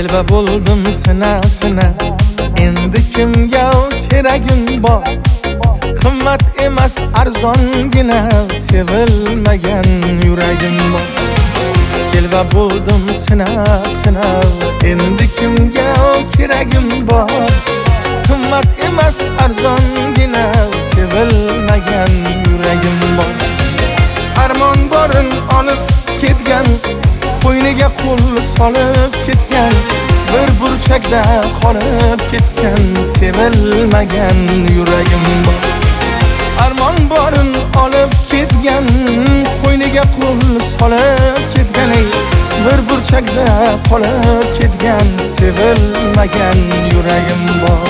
Telba bo'ldim sina endi kimga keragim bor qimmat emas arzongina sevilmagan yuragim bor Telba bo'ldim sina endi kimga keragim bor qimmat emas arzongina sevilmagan yuragim bor Armon borin olib ketgan qo'yniga qo'l solib ketgan bir burchakda qolib ketgan sevilmagan yuragim bor Armon borin olib ketgan qo'yniga qo'l solib ketgan bir burchakda qolib ketgan sevilmagan yuragim bor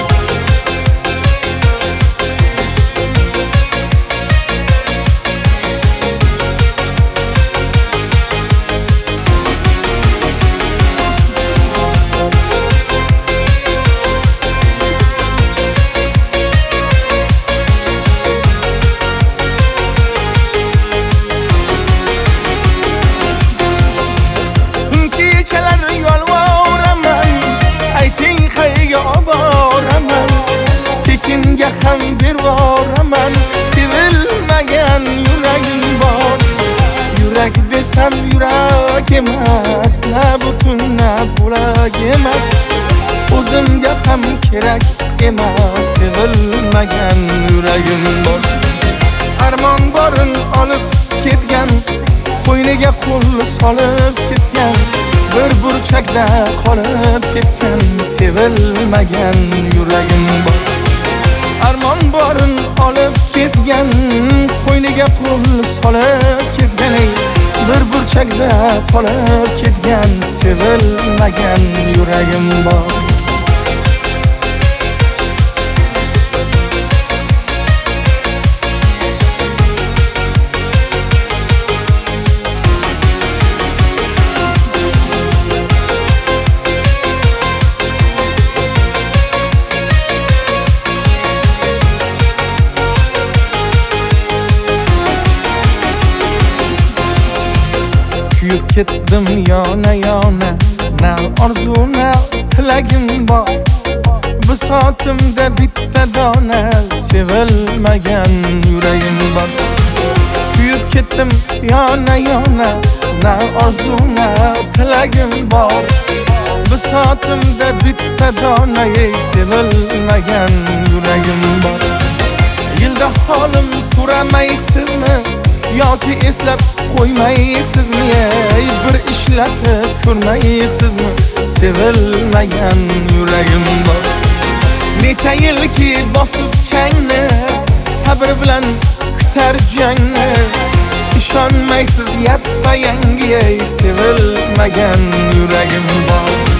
Tekinga ham bervoraman sevilmagan yuragim bor Yurak desam yurak emas na butun na bo'lak emas o'zimga ham kerak emas sevilmagan yuragim bor Armon borin olib ketgan qo'yniga qo'l solib ketgan bir burchakda qolib ketgan sevilmagan yuragim bor Armon borin olib ketgan qo'yniga qo'l solib ketgan bir burchakda qolib ketgan sevilmagan yuragim bor Kuyib ketdim yona na orzu na tilagim bor bisotimda bitta dona sevilmagan yuragim bor Kuyib ketdim yona na orzu na tilagim bor bisotimda bitta dona sevilmagan yuragim bor Yilda holim so'ramaysizmi yoki eslab qo'ymaysizmi bir ishlatib ko'rmaysizmi sevilmagan yuragim bor Necha yilki bosib changni sabr bilan kutar jangni ishonmaysiz yappa yangi sevilmagan yuragim bor